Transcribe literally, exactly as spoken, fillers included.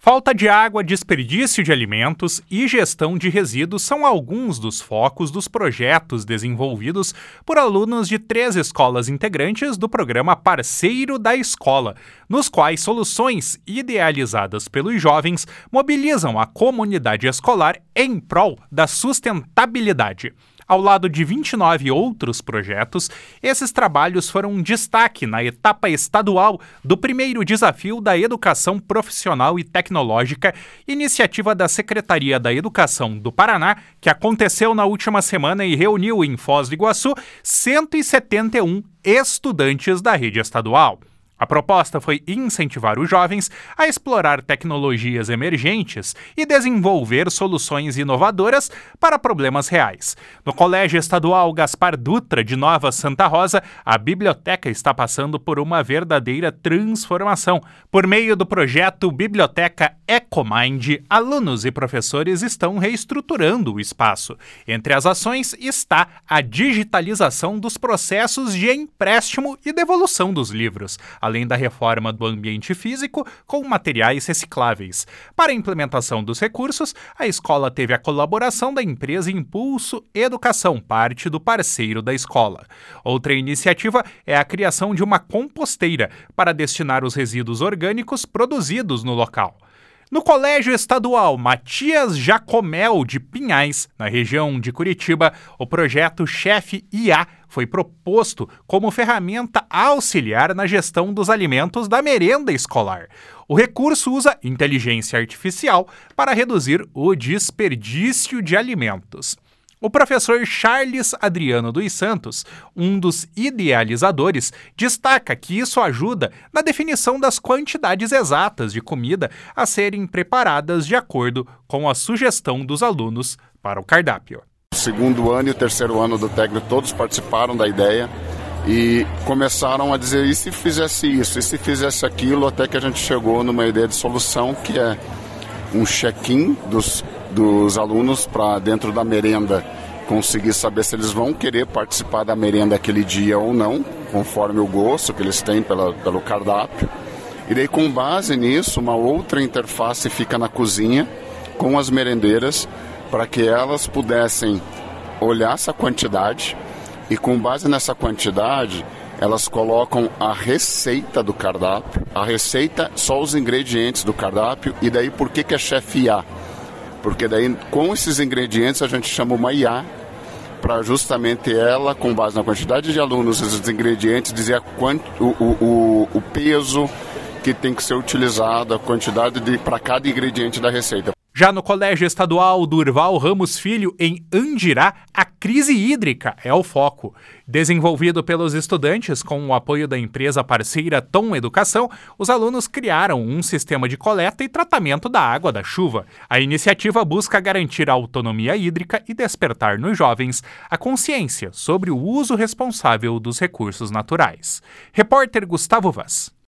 Falta de água, desperdício de alimentos e gestão de resíduos são alguns dos focos dos projetos desenvolvidos por alunos de três escolas integrantes do programa Parceiro da Escola, nos quais soluções idealizadas pelos jovens mobilizam a comunidade escolar em prol da sustentabilidade. Ao lado de vinte e nove outros projetos, esses trabalhos foram um destaque na etapa estadual do primeiro desafio da Educação Profissional e Tecnológica, iniciativa da Secretaria da Educação do Paraná, que aconteceu na última semana e reuniu em Foz do Iguaçu cento e setenta e um estudantes da rede estadual. A proposta foi incentivar os jovens a explorar tecnologias emergentes e desenvolver soluções inovadoras para problemas reais. No Colégio Estadual Gaspar Dutra de Nova Santa Rosa, a biblioteca está passando por uma verdadeira transformação. Por meio do projeto Biblioteca EcoMind, alunos e professores estão reestruturando o espaço. Entre as ações está a digitalização dos processos de empréstimo e devolução dos livros, além da reforma do ambiente físico com materiais recicláveis. Para a implementação dos recursos, a escola teve a colaboração da empresa Impulso Educação, parte do Parceiro da Escola. Outra iniciativa é a criação de uma composteira para destinar os resíduos orgânicos produzidos no local. No Colégio Estadual Matias Jacomel de Pinhais, na região de Curitiba, o projeto Chef I A foi proposto como ferramenta auxiliar na gestão dos alimentos da merenda escolar. O recurso usa inteligência artificial para reduzir o desperdício de alimentos. O professor Charles Adriano dos Santos, um dos idealizadores, destaca que isso ajuda na definição das quantidades exatas de comida a serem preparadas de acordo com a sugestão dos alunos para o cardápio. O segundo ano e o terceiro ano do técnico todos participaram da ideia e começaram a dizer, e se fizesse isso, e se fizesse aquilo, até que a gente chegou numa ideia de solução que é um check-in dos dos alunos para dentro da merenda conseguir saber se eles vão querer participar da merenda aquele dia ou não, conforme o gosto que eles têm pela, pelo cardápio. E daí, com base nisso, uma outra interface fica na cozinha com as merendeiras para que elas pudessem olhar essa quantidade e, com base nessa quantidade, elas colocam a receita do cardápio, a receita, só os ingredientes do cardápio, e daí por que que é Chef I A? Porque daí, com esses ingredientes, a gente chama uma I A para justamente ela, com base na quantidade de alunos, esses ingredientes, dizer a quant, o, o, o peso que tem que ser utilizado, a quantidade para cada ingrediente da receita. Já no Colégio Estadual Durval Ramos Filho, em Andirá, a crise hídrica é o foco. Desenvolvido pelos estudantes com o apoio da empresa parceira Tom Educação, os alunos criaram um sistema de coleta e tratamento da água da chuva. A iniciativa busca garantir a autonomia hídrica e despertar nos jovens a consciência sobre o uso responsável dos recursos naturais. Repórter Gustavo Vaz.